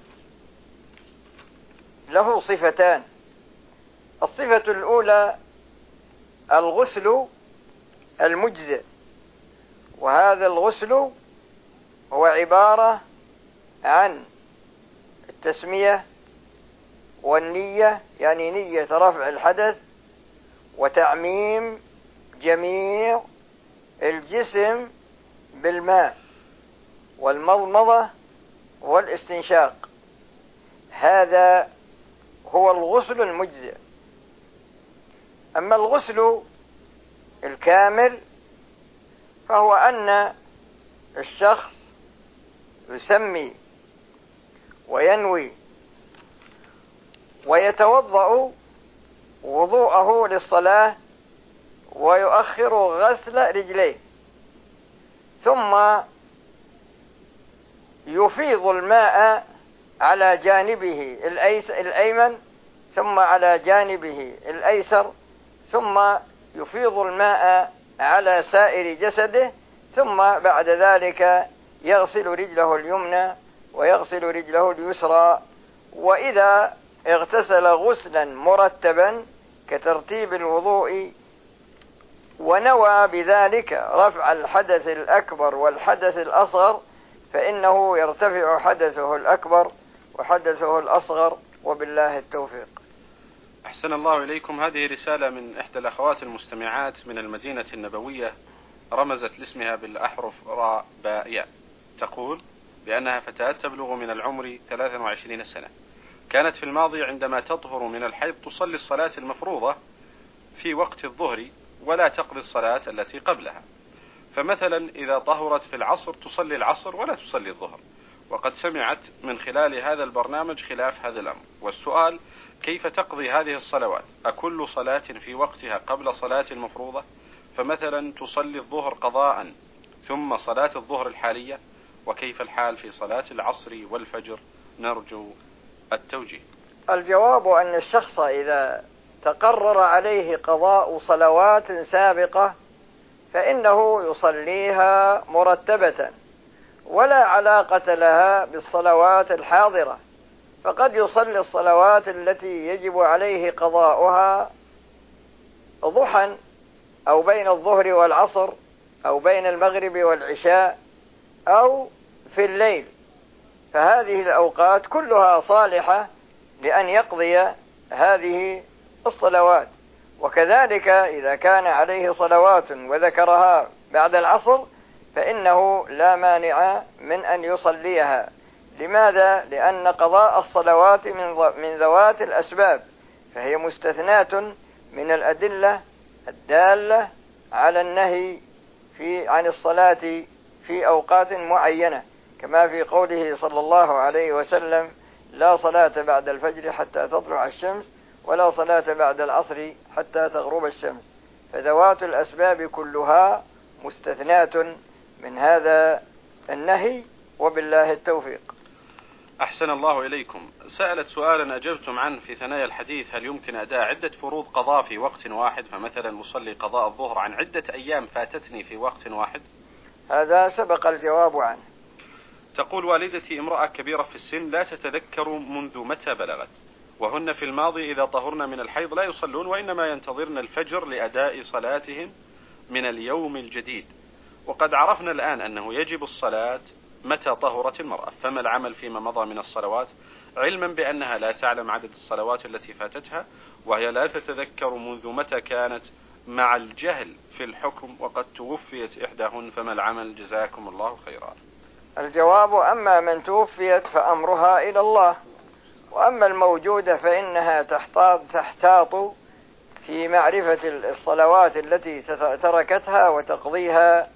له صفتان. الصفة الأولى الغسل المجزئ، وهذا الغسل هو عبارة عن التسمية والنية، يعني نية رفع الحدث وتعميم جميع الجسم بالماء والمضمضة والاستنشاق. هذا هو الغسل المجزئ. أما الغسل الكامل فهو أن الشخص يسمي وينوي ويتوضأ وضوءه للصلاة ويؤخر غسل رجليه، ثم يفيض الماء على جانبه الأيمن ثم على جانبه الأيسر، ثم يفيض الماء على سائر جسده، ثم بعد ذلك يغسل رجله اليمنى ويغسل رجله اليسرى. وإذا اغتسل غسلا مرتبا كترتيب الوضوء ونوى بذلك رفع الحدث الأكبر والحدث الأصغر فإنه يرتفع حدثه الأكبر وحدثه الأصغر، وبالله التوفيق. أحسن الله إليكم. هذه رسالة من إحدى الأخوات المستمعات من المدينة النبوية، رمزت لاسمها بالأحرف راء باء ياء. تقول بأنها فتاة تبلغ من العمر 23 سنة، كانت في الماضي عندما تطهر من الحيض تصلي الصلاة المفروضة في وقت الظهر ولا تقضي الصلاة التي قبلها، فمثلا إذا طهرت في العصر تصلي العصر ولا تصلي الظهر، وقد سمعت من خلال هذا البرنامج خلاف هذا الأمر. والسؤال: كيف تقضي هذه الصلوات؟ أكل صلاة في وقتها قبل صلاة المفروضة؟ فمثلا تصلي الظهر قضاء ثم صلاة الظهر الحالية؟ وكيف الحال في صلاة العصر والفجر؟ نرجو التوجيه. الجواب أن الشخص إذا تقرر عليه قضاء صلوات سابقة فإنه يصليها مرتبة ولا علاقة لها بالصلوات الحاضرة، فقد يصلي الصلوات التي يجب عليه قضاؤها ضحى أو بين الظهر والعصر أو بين المغرب والعشاء أو في الليل، فهذه الأوقات كلها صالحة لأن يقضي هذه الصلوات. وكذلك إذا كان عليه صلوات وذكرها بعد العصر فإنه لا مانع من أن يصليها. لماذا؟ لأن قضاء الصلوات من ذوات الأسباب، فهي مستثناة من الأدلة الدالة على النهي عن الصلاة في أوقات معينة، كما في قوله صلى الله عليه وسلم: لا صلاة بعد الفجر حتى تطلع الشمس ولا صلاة بعد العصر حتى تغرب الشمس. فذوات الأسباب كلها مستثناة من هذا النهي، وبالله التوفيق. أحسن الله إليكم. سألت سؤالا أجبتم عنه في ثنايا الحديث: هل يمكن أداء عدة فروض قضاء في وقت واحد؟ فمثلا أصلي قضاء الظهر عن عدة أيام فاتتني في وقت واحد. هذا سبق الجواب عنه. تقول: والدتي امرأة كبيرة في السن لا تتذكر منذ متى بلغت، وهن في الماضي إذا طهرن من الحيض لا يصلون وإنما ينتظرن الفجر لأداء صلاتهم من اليوم الجديد، وقد عرفنا الآن أنه يجب الصلاة متى طهرت المرأة، فما العمل فيما مضى من الصلوات، علما بأنها لا تعلم عدد الصلوات التي فاتتها وهي لا تتذكر منذ متى كانت، مع الجهل في الحكم وقد توفيت إحداهن، فما العمل؟ جزاكم الله خيرا. الجواب: أما من توفيت فأمرها إلى الله، وأما الموجودة فإنها تحتاط في معرفة الصلوات التي تركتها وتقضيها،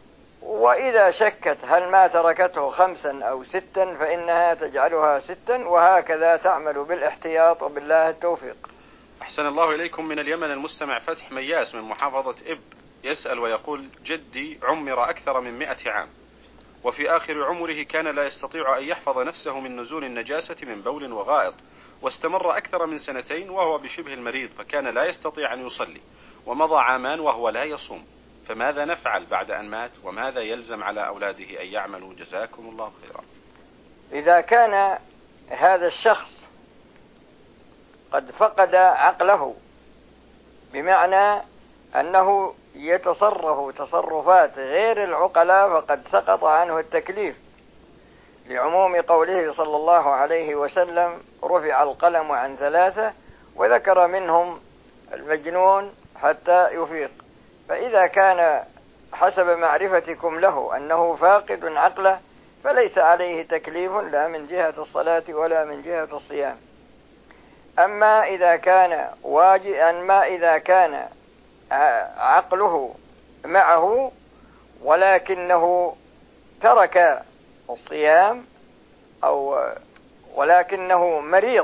وإذا شكت هل ما تركته 5 أو 6 فإنها تجعلها 6، وهكذا تعمل بالاحتياط، وبالله التوفيق. أحسن الله إليكم. من اليمن المستمع فتح مياس من محافظة إب يسأل ويقول: جدي عمر أكثر من 100 عام، وفي آخر عمره كان لا يستطيع أن يحفظ نفسه من نزول النجاسة من بول وغائط، واستمر أكثر من 2 وهو بشبه المريض، فكان لا يستطيع أن يصلي، ومضى 2 عام وهو لا يصوم، فماذا نفعل بعد أن مات؟ وماذا يلزم على أولاده أن يعملوا؟ جزاكم الله خيرا. إذا كان هذا الشخص قد فقد عقله، بمعنى أنه يتصرف تصرفات غير العقلاء، فقد سقط عنه التكليف، لعموم قوله صلى الله عليه وسلم: رفع القلم عن 3، وذكر منهم المجنون حتى يفيق. فإذا كان حسب معرفتكم له أنه فاقد عقله، فليس عليه تكليف لا من جهة الصلاة ولا من جهة الصيام. أما إذا كان عقله معه ولكنه ترك الصيام، ولكنه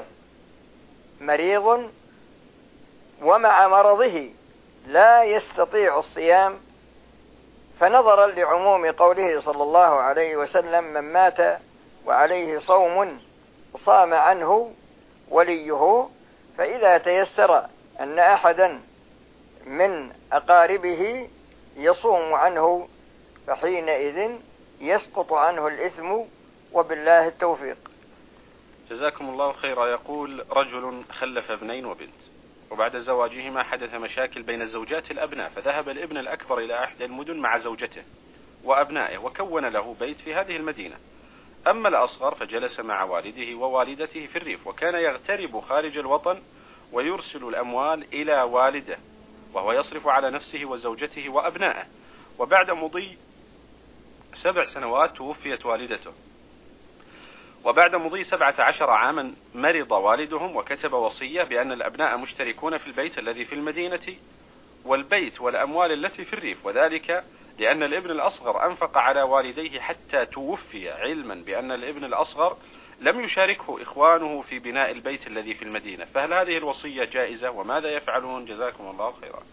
مريض ومع مرضه لا يستطيع الصيام، فنظرا لعموم قوله صلى الله عليه وسلم: من مات وعليه صوم صام عنه وليه، فإذا تيسر أن أحدا من أقاربه يصوم عنه، فحينئذ يسقط عنه الإثم، وبالله التوفيق. جزاكم الله خيرا. يقول: رجل خلف ابنين وبنت، وبعد زواجهما حدث مشاكل بين الزوجات الأبناء، فذهب الابن الأكبر إلى أحد المدن مع زوجته وأبنائه، وكون له بيت في هذه المدينة. أما الأصغر فجلس مع والده ووالدته في الريف، وكان يغترب خارج الوطن ويرسل الأموال إلى والده، وهو يصرف على نفسه وزوجته وأبنائه. وبعد مضي 7 سنوات توفيت والدته، وبعد مضي 17 عاما مرض والدهم، وكتب وصية بأن الأبناء مشتركون في البيت الذي في المدينة والبيت والأموال التي في الريف، وذلك لأن الابن الأصغر أنفق على والديه حتى توفي، علما بأن الابن الأصغر لم يشاركه إخوانه في بناء البيت الذي في المدينة. فهل هذه الوصية جائزة، وماذا يفعلون؟ جزاكم الله خيرا.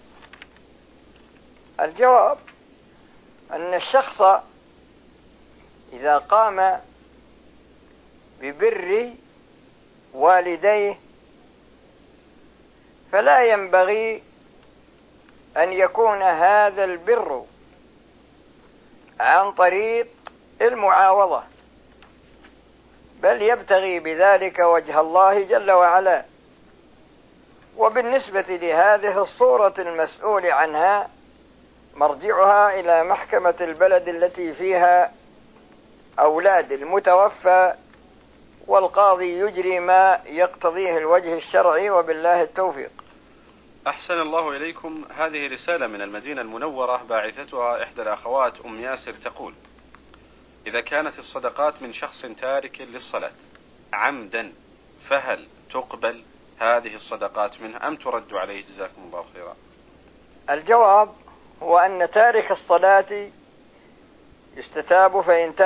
الجواب أن الشخص إذا قام ببر والديه فلا ينبغي أن يكون هذا البر عن طريق المعاوضة، بل يبتغي بذلك وجه الله جل وعلا. وبالنسبة لهذه الصورة المسؤول عنها، مرجعها إلى محكمة البلد التي فيها أولاد المتوفى، والقاضي يجري ما يقتضيه الوجه الشرعي، وبالله التوفيق. أحسن الله إليكم. هذه رسالة من المدينة المنورة، باعثتها إحدى الأخوات أم ياسر، تقول: إذا كانت الصدقات من شخص تارك للصلاة عمدا، فهل تقبل هذه الصدقات منه أم ترد عليه؟ جزاكم الله خيرا. الجواب هو أن تارك الصلاة يستتاب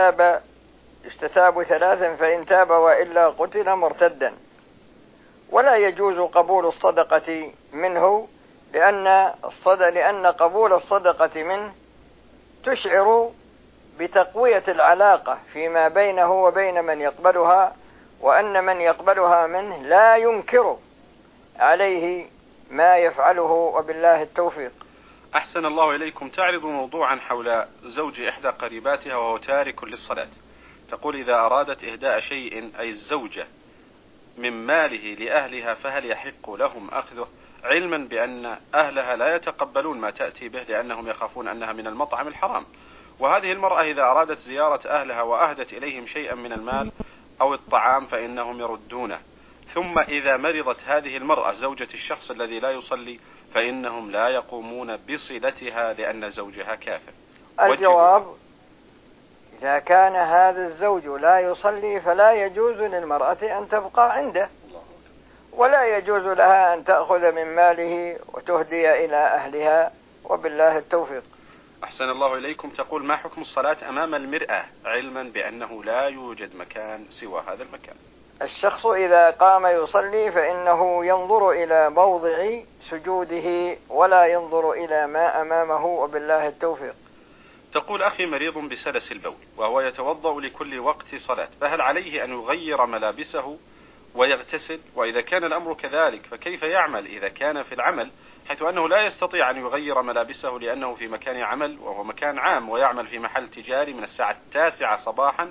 3 فإن تاب وإلا قتل مرتدا، ولا يجوز قبول الصدقة منه، لأن قبول الصدقة منه تشعر بتقوية العلاقة فيما بينه وبين من يقبلها، وأن من يقبلها منه لا ينكر عليه ما يفعله، وبالله التوفيق. أحسن الله إليكم. تعرض موضوعا حول زوج إحدى قريباتها وهو تارك للصلاة. تقول: إذا أرادت إهداء شيء أي الزوجة من ماله لأهلها، فهل يحق لهم أخذه، علما بأن أهلها لا يتقبلون ما تأتي به لأنهم يخافون أنها من المطعم الحرام؟ وهذه المرأة إذا أرادت زيارة أهلها وأهدت إليهم شيئا من المال أو الطعام فإنهم يردونه، ثم إذا مرضت هذه المرأة زوجة الشخص الذي لا يصلي فإنهم لا يقومون بصلتها لأن زوجها كافر. الجواب: إذا كان هذا الزوج لا يصلي فلا يجوز للمرأة أن تبقى عنده، ولا يجوز لها أن تأخذ من ماله وتهدي إلى أهلها، وبالله التوفيق. أحسن الله إليكم. تقول: ما حكم الصلاة أمام المرأة، علما بأنه لا يوجد مكان سوى هذا المكان؟ الشخص إذا قام يصلي فإنه ينظر إلى موضع سجوده ولا ينظر إلى ما أمامه، وبالله التوفيق. تقول: أخي مريض بسلس البول وهو يتوضأ لكل وقت صلاة، فهل عليه أن يغير ملابسه ويغتسل؟ وإذا كان الأمر كذلك فكيف يعمل إذا كان في العمل حيث أنه لا يستطيع أن يغير ملابسه لأنه في مكان عمل وهو مكان عام، ويعمل في محل تجاري من الساعة 9 صباحا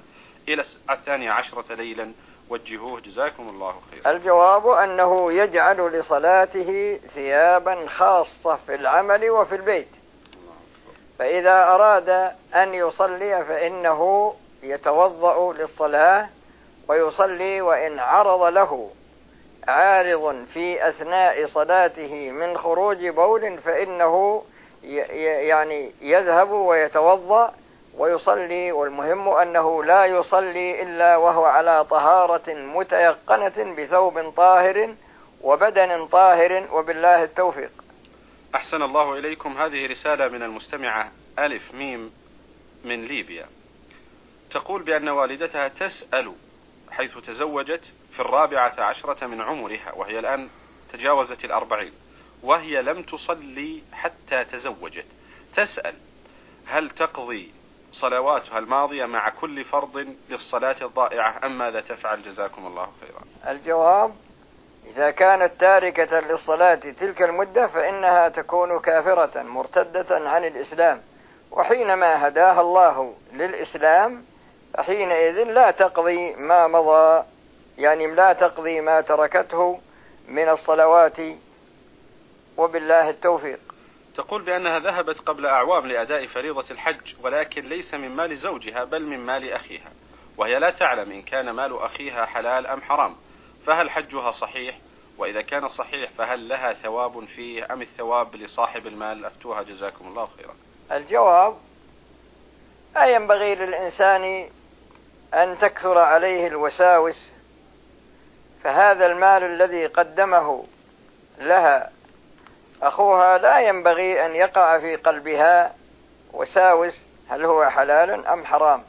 إلى 12 ليلا؟ وجهوه جزاكم الله خيرا. الجواب أنه يجعل لصلاته ثيابا خاصة في العمل وفي البيت، فإذا أراد أن يصلي فإنه يتوضأ للصلاة ويصلي، وإن عرض له عارض في أثناء صلاته من خروج بول فإنه يعني يذهب ويتوضأ ويصلي، والمهم أنه لا يصلي إلا وهو على طهارة متيقنة بثوب طاهر وبدن طاهر، وبالله التوفيق. أحسن الله إليكم. هذه رسالة من المستمعة ألف ميم من ليبيا، تقول بأن والدتها تسأل حيث تزوجت في 14 من عمرها، وهي الآن تجاوزت 40، وهي لم تصلي حتى تزوجت. تسأل هل تقضي صلواتها الماضية مع كل فرض للصلاة الضائعة أم ماذا تفعل؟ جزاكم الله خيرا. الجواب: إذا كانت تاركة للصلاة تلك المدة فإنها تكون كافرة مرتدة عن الإسلام، وحينما هداها الله للإسلام فحينئذ لا تقضي ما مضى، يعني لا تقضي ما تركته من الصلوات، وبالله التوفيق. تقول بأنها ذهبت قبل أعوام لأداء فريضة الحج، ولكن ليس من مال زوجها بل من مال أخيها، وهي لا تعلم إن كان مال أخيها حلال أم حرام، فهل حجها صحيح؟ وإذا كان صحيح فهل لها ثواب فيه أم الثواب لصاحب المال؟ أفتوها جزاكم الله خيرا. الجواب: لا ينبغي للإنسان أن تكثر عليه الوساوس، فهذا المال الذي قدمه لها أخوها لا ينبغي أن يقع في قلبها وساوس هل هو حلال أم حرام.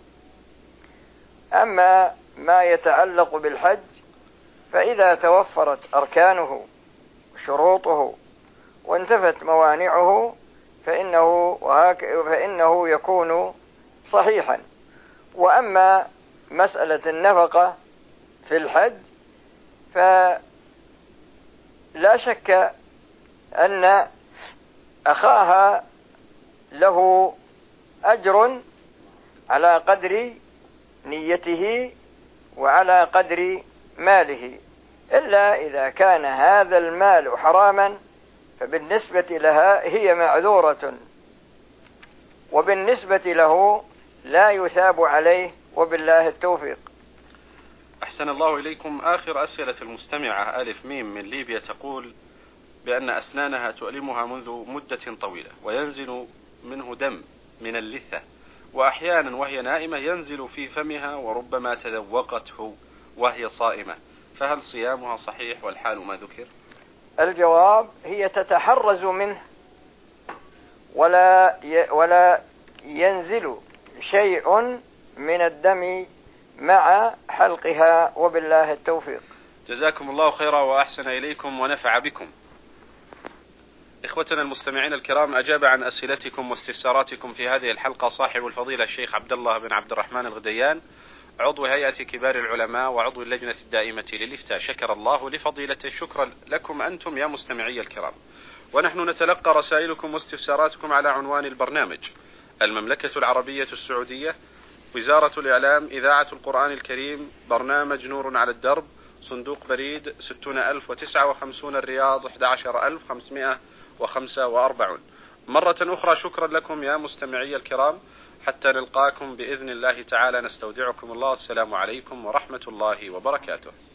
أما ما يتعلق بالحج فإذا توفرت أركانه وشروطه وانتفت موانعه فإنه يكون صحيحا. وأما مسألة النفقة في الحج فلا شك أن أخاها له أجر على قدر نيته وعلى قدر ماله، إلا إذا كان هذا المال حراما فبالنسبة لها هي معذورة، وبالنسبة له لا يثاب عليه، وبالله التوفيق. أحسن الله إليكم. آخر أسئلة المستمعة ألف ميم من ليبيا، تقول بأن أسنانها تؤلمها منذ مدة طويلة، وينزل منه دم من اللثة، وأحيانا وهي نائمة ينزل في فمها، وربما تذوقته وهي صائمة، فهل صيامها صحيح والحال ما ذكر؟ الجواب: هي تتحرز منه ولا ينزل شيء من الدم مع حلقها، وبالله التوفيق. جزاكم الله خيرا وأحسن إليكم ونفع بكم. إخوتنا المستمعين الكرام، أجاب عن أسئلتكم واستفساراتكم في هذه الحلقة صاحب الفضيلة الشيخ عبد الله بن عبد الرحمن الغديان، عضو هيئة كبار العلماء وعضو اللجنة الدائمة للإفتاء. شكر الله لفضيلته. شكرا لكم أنتم يا مستمعي الكرام. ونحن نتلقى رسائلكم واستفساراتكم على عنوان البرنامج: المملكة العربية السعودية، وزارة الإعلام، إذاعة القرآن الكريم، برنامج نور على الدرب، صندوق بريد 60059 الرياض 11545. مرة أخرى شكرا لكم يا مستمعي الكرام، حتى نلقاكم بإذن الله تعالى نستودعكم الله. السلام عليكم ورحمة الله وبركاته.